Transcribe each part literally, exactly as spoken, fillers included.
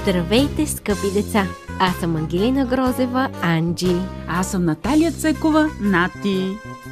Здравейте, скъпи деца! Аз съм Ангелина Грозева, Анджи. Аз съм Наталия Цекова, Нати.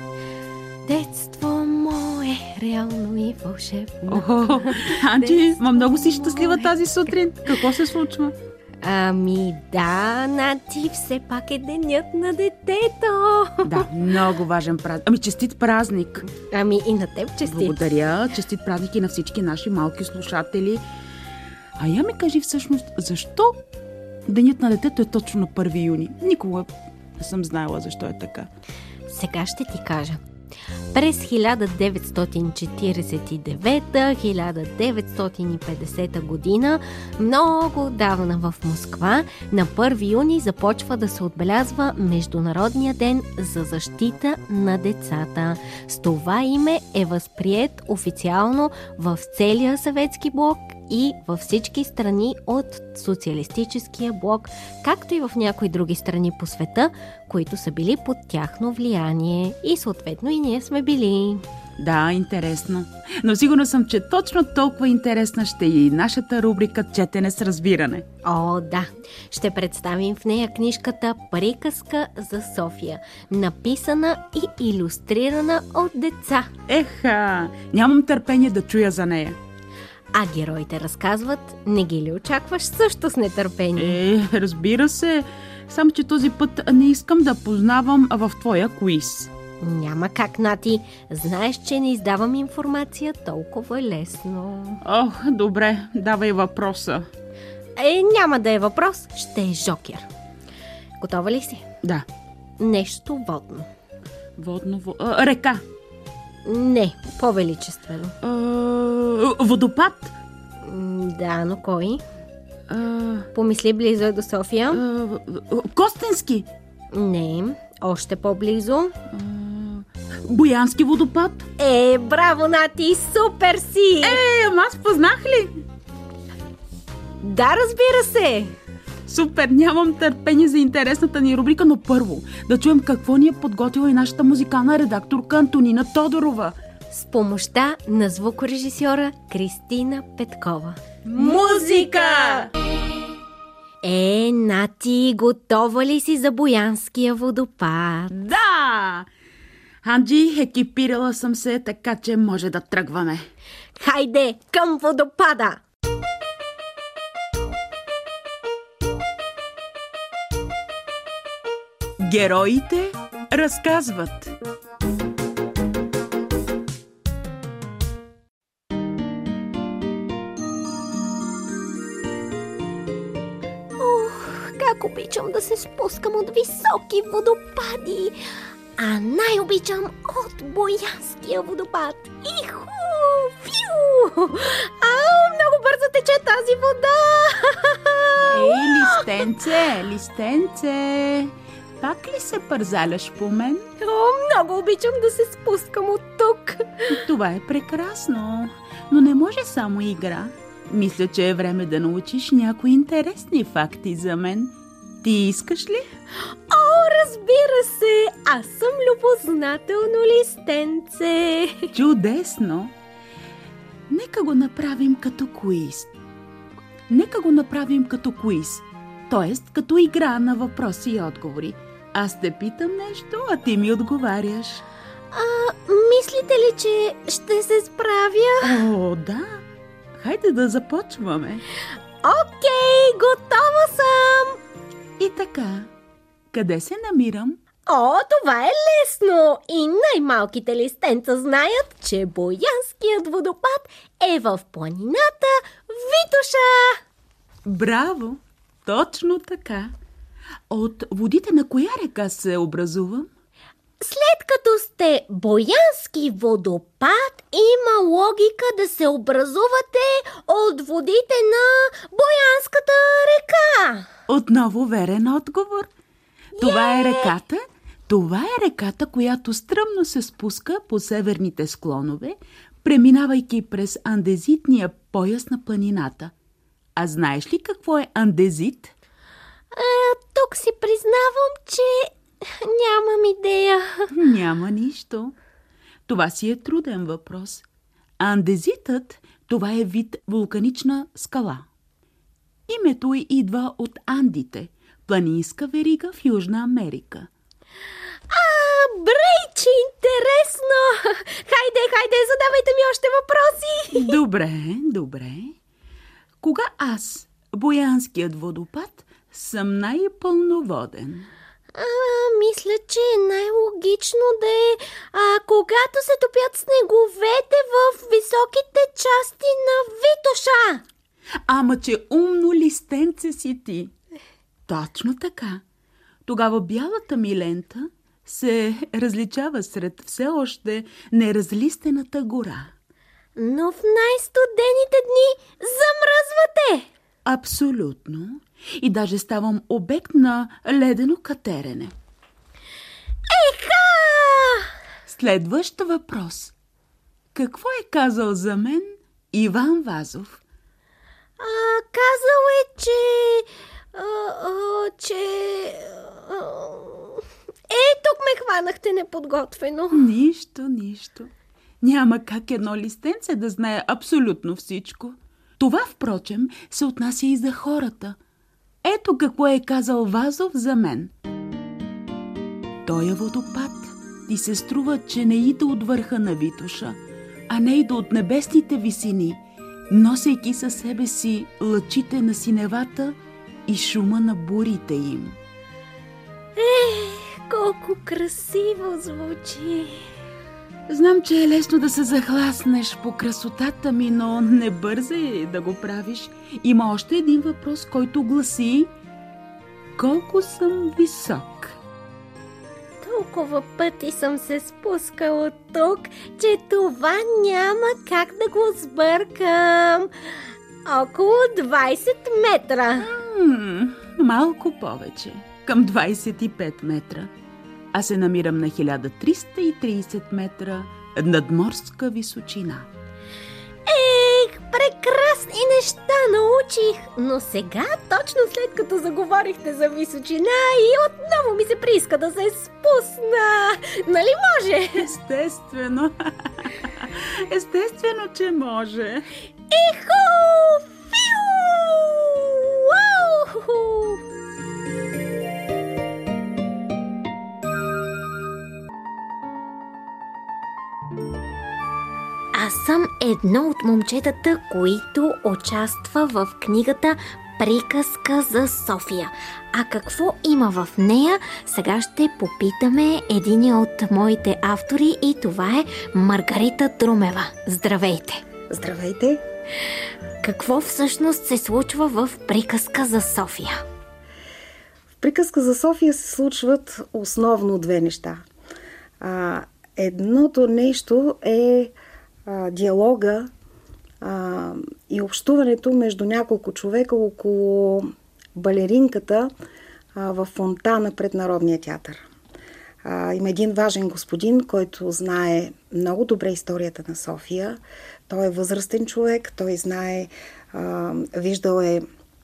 Детство мое, реално и вълшебно. О, Анджи, ма много си щастлива тази сутрин. Какво се случва? Ами да, Нати, все пак е денят на детето. Да, много важен празник. Ами честит празник. Ами и на теб честит. Благодаря. Честит празник и на всички наши малки слушатели. А я ми кажи всъщност, защо денят на детето е точно на първи юни? Никога не съм знаела защо е така. Сега ще ти кажа. През хиляда деветстотин четиридесет и девета - хиляда деветстотин и петдесета година, много давна в Москва, на първи юни започва да се отбелязва Международния ден за защита на децата. С това име е възприет официално в целия съветски блок и във всички страни от социалистическия блок, както и в някои други страни по света, които са били под тяхно влияние. И съответно и ние сме били. Да, интересно. Но сигурна съм, че точно толкова интересна ще е и нашата рубрика «Четене с разбиране». О, да! Ще представим в нея книжката «Приказка за София», написана и илюстрирана от деца. Еха, нямам търпение да чуя за нея. А героите разказват, не ги ли очакваш също с нетърпение? Е, разбира се. Само че този път не искам да познавам в твоя квиз. Няма как, Нати. Знаеш, че не издавам информация толкова лесно. Ох, добре, давай въпроса. Е, няма да е въпрос, ще е жокер. Готова ли си? Да. Нещо водно. Водно, во... а, река. Не, по-величествено. А, водопад. Да, но кой? А, Помисли, близо е до София. а, Костенски. Не, още по-близо. А, Боянски водопад. Е, браво, Нати, супер си! Е, ама аз познах ли? Да, разбира се! Супер, нямам търпение за интересната ни рубрика, но първо да чуем какво ни е подготвила и нашата музикална редакторка Антонина Тодорова. С помощта на звукорежисьора Кристина Петкова. Музика! Е, Нати, готова ли си за Боянския водопад? Да! Анджи, екипирала съм се, така че може да тръгваме. Хайде, към водопада! Героите разказват. Ох, как обичам да се спускам от високи водопади! А най-обичам от Боянския водопад. Иху! Фю! Ау, много бързо тече тази вода! Ей, листенце, листенце, пак ли се пързаляш по мен? О, много обичам да се спускам от тук. Това е прекрасно, но не може само игра. Мисля, че е време да научиш някои интересни факти за мен. Ти искаш ли? О, разбира се! Аз съм любознателно листенце. Чудесно! Нека го направим като квиз. Нека го направим като квиз, т.е. като игра на въпроси и отговори. Аз те питам нещо, а ти ми отговаряш. А, мислите ли, че ще се справя? О, да! Хайде да започваме. Окей, готова съм! И така, къде се намирам? О, това е лесно! И най-малките листенца знаят, че Боянският водопад е в планината Витоша! Браво! Точно така. От водите на коя река се образувам? След като сте Боянски водопад, има логика да се образувате от водите на Боянската река. Отново верен отговор. Това е реката. Това е реката, която стръмно се спуска по северните склонове, преминавайки през андезитния пояс на планината. А знаеш ли какво е андезит? А, тук си признавам, че нямам идея. Няма нищо. Това си е труден въпрос. Андезитът, това е вид вулканична скала. Името й идва от Андите, планинска верига в Южна Америка. А, брейче, интересно! Хайде, хайде, задавайте ми още въпроси! Добре, добре. Кога аз, Боянският водопад, съм най-пълноводен? А, мисля, че е най-логично да е а, когато се топят снеговете в високите части на Витоша. Ама че умно листенце си ти. Точно така. Тогава бялата ми лента се различава сред все още неразлистената гора. Но в най-студените дни замръзвате. Абсолютно. И даже ставам обект на ледено катерене. Еха! Следващ въпрос. Какво е казал за мен Иван Вазов? А, казал е, че... А, а, че... А, е, тук ме хванахте неподготвено. Нищо, нищо. Няма как едно листенце да знае абсолютно всичко. Това, впрочем, се отнася и за хората. Ето какво е казал Вазов за мен. Тоя водопад ти се струва, че не иде от върха на Витоша, а не иде от небесните висини, носейки със себе си лъчите на синевата и шума на бурите им. Ех, колко красиво звучи! Знам, че е лесно да се захласнеш по красотата ми, но не бързай да го правиш. Има още един въпрос, който гласи: колко съм висок? Толкова пъти съм се спускала тук, че това няма как да го сбъркам. Около двайсет метра. М- малко повече. Към двайсет и пет метра. Аз се намирам на хиляда триста и трийсет метра надморска височина. Ех, прекрасни неща научих, но сега, точно след като заговорихте за височина, и отново ми се прииска да се спусна. Нали може? Естествено. Естествено, че може. Ихо! Фиу! Уау! Аз съм едно от момчетата, които участва в книгата Приказка за София. А какво има в нея, сега ще попитаме един от моите автори и това е Маргарита Друмева. Здравейте! Здравейте! Какво всъщност се случва в Приказка за София? В Приказка за София се случват основно две неща. А, едното нещо е а, диалога а, и общуването между няколко човека около балеринката а, в фонтана пред Народния театър. А, има един важен господин, който знае много добре историята на София. Той е възрастен човек, той знае, а, виждал е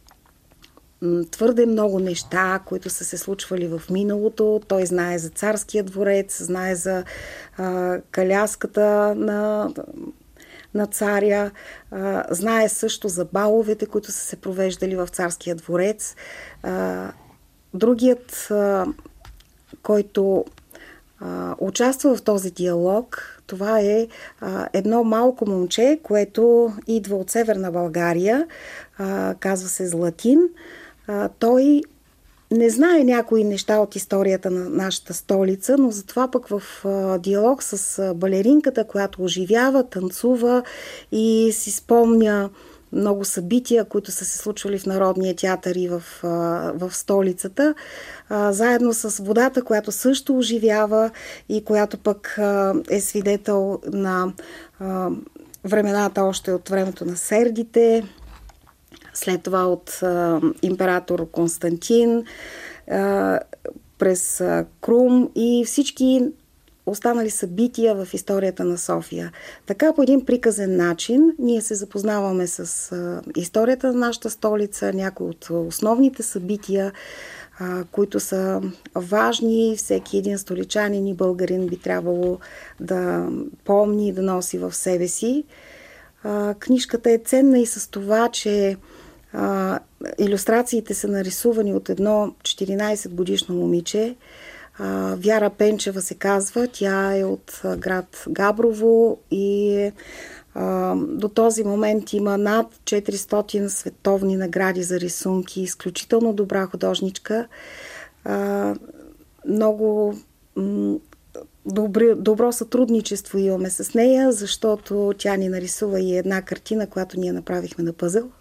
твърде много неща, които са се случвали в миналото. Той знае за Царския дворец, знае за а, каляската на, на царя, а, знае също за баловете, които са се провеждали в Царския дворец. А, другият, а, който а, участва в този диалог, това е а, едно малко момче, което идва от Северна България, а, казва се Златин. А, той не знае някои неща от историята на нашата столица, но затова пък в а, диалог с а, балеринката, която оживява, танцува и си спомня много събития, които са се случвали в Народния театър и в, а, в столицата, а, заедно с водата, която също оживява и която пък а, е свидетел на а, времената още от времето на Сердите, след това от а, император Константин, а, през а, Крум и всички останали събития в историята на София. Така по един приказен начин ние се запознаваме с а, историята на нашата столица, някои от основните събития, а, които са важни. Всеки един столичанин и българин би трябвало да помни и да носи в себе си. А, книжката е ценна и с това, че а, илюстрациите са нарисувани от едно четиринайсет годишно момиче. А, Вяра Пенчева се казва. Тя е от а, град Габрово и а, до този момент има над четиристотин световни награди за рисунки. Изключително добра художничка. А, много м- добри, добро сътрудничество имаме с нея, защото тя ни нарисува и една картина, която ние направихме на пъзъл.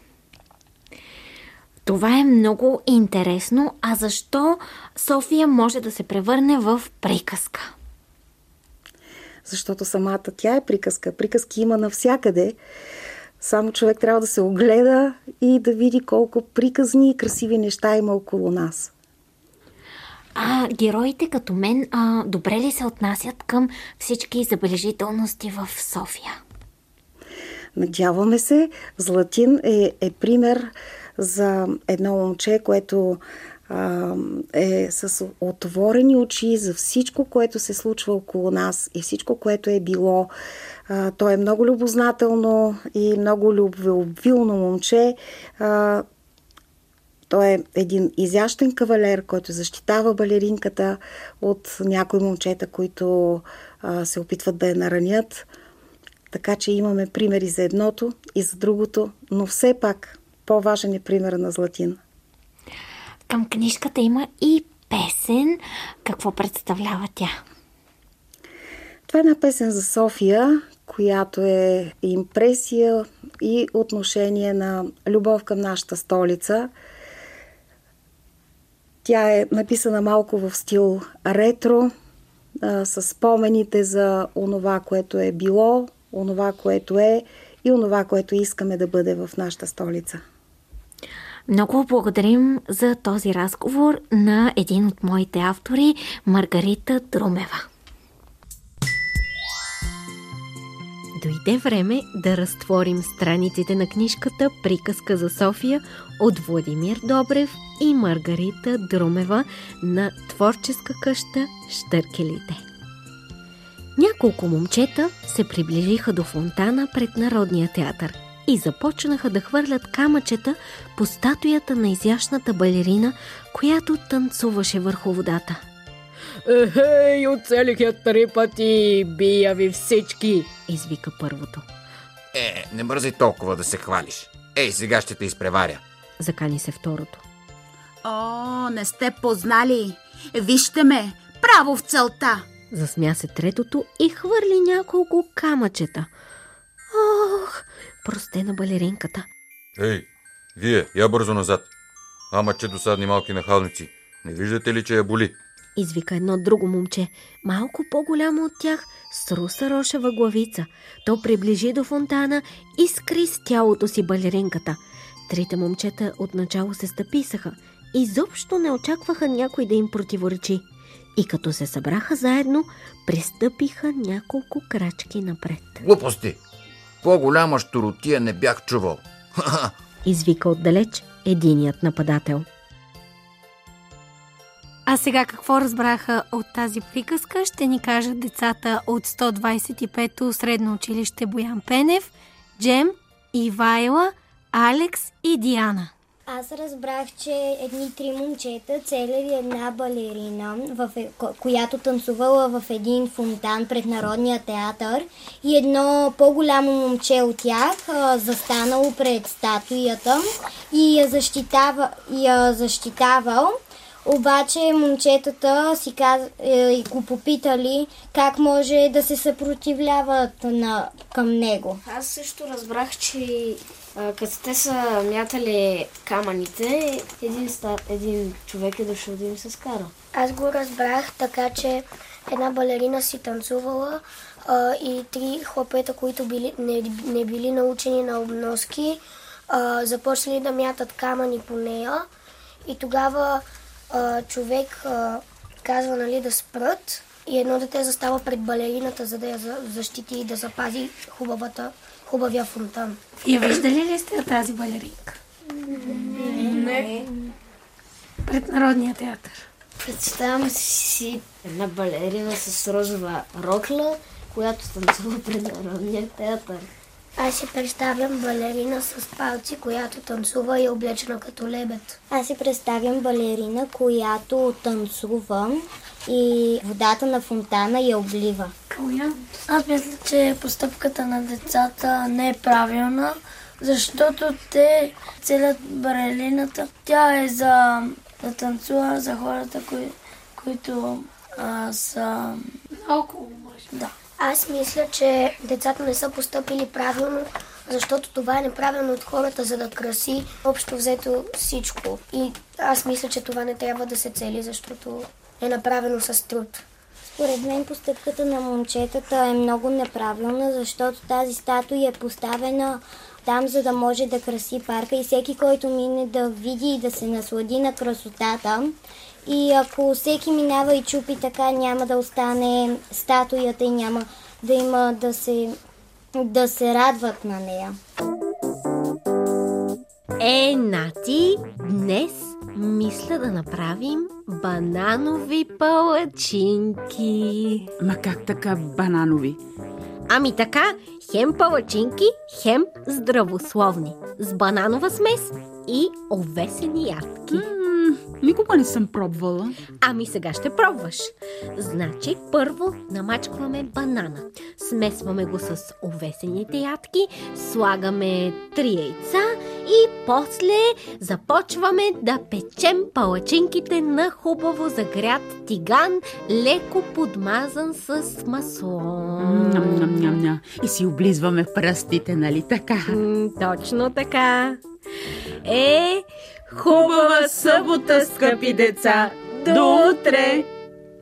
Това е много интересно. А защо София може да се превърне в приказка? Защото самата тя е приказка. Приказки има навсякъде. Само човек трябва да се огледа и да види колко приказни и красиви неща има около нас. А героите като мен а, добре ли се отнасят към всички забележителности в София? Надяваме се. Златин е, е пример за едно момче, което а, е с отворени очи за всичко, което се случва около нас и всичко, което е било. А, той е много любознателно и много любвеобилно момче. А, той е един изящен кавалер, който защитава балеринката от някои момчета, които а, се опитват да я наранят. Така че имаме примери за едното и за другото, но все пак по-важен е примера на Златин. Към книжката има и песен. Какво представлява тя? Това е една песен за София, която е импресия и отношение на любов към нашата столица. Тя е написана малко в стил ретро, а, с спомените за онова, което е било, онова, което е и онова, което искаме да бъде в нашата столица. Много благодарим за този разговор на един от моите автори, Маргарита Друмева. Дойде време да разтворим страниците на книжката "Приказка за София" от Владимир Добрев и Маргарита Друмева на творческа къща "Щъркелите". Няколко момчета се приближиха до фонтана пред Народния театър и започнаха да хвърлят камъчета по статуята на изящната балерина, която танцуваше върху водата. Ехей, оцелих я три пъти, бия ви всички, извика първото. Е, не бързай толкова да се хвалиш. Ей, сега ще те изпреваря. Закани се второто. О, не сте познали. Вижте ме, право в целта. Засмя се третото и хвърли няколко камъчета. Ох, простена балеринката. Ей, вие, я бързо назад. Ама че досадни малки нахалници. Не виждате ли, че я боли? Извика едно друго момче, малко по-голямо от тях, с руса рошева главица. То приближи до фонтана и скри с тялото си балеринката. Трите момчета отначало се стъписаха. Изобщо не очакваха някой да им противоречи. И като се събраха заедно, пристъпиха няколко крачки напред. Глупости! По-голяма щуротия не бях чувал. Извика отдалеч единият нападател. А сега какво разбраха от тази приказка, ще ни кажат децата от сто двадесет и пето средно училище Боян Пенев, Джем, Ивайла, Алекс и Диана. Аз разбрах, че едни три момчета целили една балерина, в, която танцувала в един фонтан пред Народния театър, и едно по-голямо момче от тях а, застанало пред статуята и я, защитава, я защитавал. Обаче момчетата си каз... е, го попитали как може да се съпротивляват на... към него. Аз също разбрах, че а, като те са мятали камъните, един, ста... един човек е дошъл да им се скара. Аз го разбрах така, че една балерина си танцувала а, и три хлапета, които били, не, не били научени на обноски, а, започнали да мятат камъни по нея и тогава Uh, човек uh, казва, нали, да спрат и едно дете застава пред балерината, за да я защити и да запази хубавата, хубавия фонтан. И виждали ли сте тази балеринка? Не. Не. Пред Народния театър. Представям си една балерина с розова рокля, която танцува пред Народния театър. Аз си представям балерина с палци, която танцува и е облечена като лебед. Аз си представям балерина, която танцува и водата на фонтана я облива. Коя? Аз мисля, че постъпката на децата не е правилна, защото те целят балерината. Тя е за да танцува за хората, кои, които а, са около, може. Да. Аз мисля, че децата не са постъпили правилно, защото това е неправилно от хората, за да краси общо взето всичко. И аз мисля, че това не трябва да се цели, защото е направено с труд. Според мен постъпката на момчетата е много неправилна, защото тази статуя е поставена там, за да може да краси парка и всеки, който мине да види и да се наслади на красотата. И ако всеки минава и чупи така, няма да остане статуята и няма да има да се, да се радват на нея. Е, Нати, днес мисля да направим бананови палачинки. Ма как така бананови? Ами така, хем палачинки, хем здравословни. С бананова смес и овесени ядки. М-м, никога не съм пробвала. Ами сега ще пробваш. Значи първо намачкваме банана. Смесваме го с овесените ядки, слагаме три яйца и после започваме да печем палачинките на хубаво загрят тиган, леко подмазан с масло. Ням-ням-ням-ням. И си облизваме пръстите, нали така? М, точно така. Е, хубава събота, скъпи деца! До утре!